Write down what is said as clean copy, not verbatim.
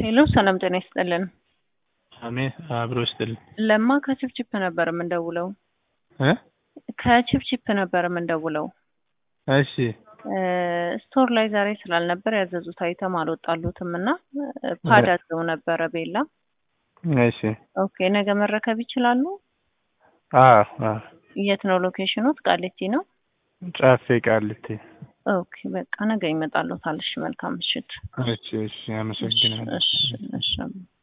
ሄሎ ሰላም ጤና ይስጥልን። አሜን አብሮ ይስጥልን። ለማ ከችፕችፕ ነበር የምንደውለው። ከችፕችፕ ነበር የምንደውለው። እሺ ስቶር ላይ ዛሬ ስላልነበር ያዘዙት አይተም አልወጣሉትም እና ፓድ አዘው ነበረ ቤላ። እሺ ኦኬ ነገ መረከብ ይችላሉ? የት ነው ሎኬሽኑት? ቃሊቲ ነው? ጫፌ ቃሊቲ። ኦኬ በቃ ነገ ይመጣሉ። ታልሽ መልካም ምሽት። እሺ አመሰግናለሁ። እሺ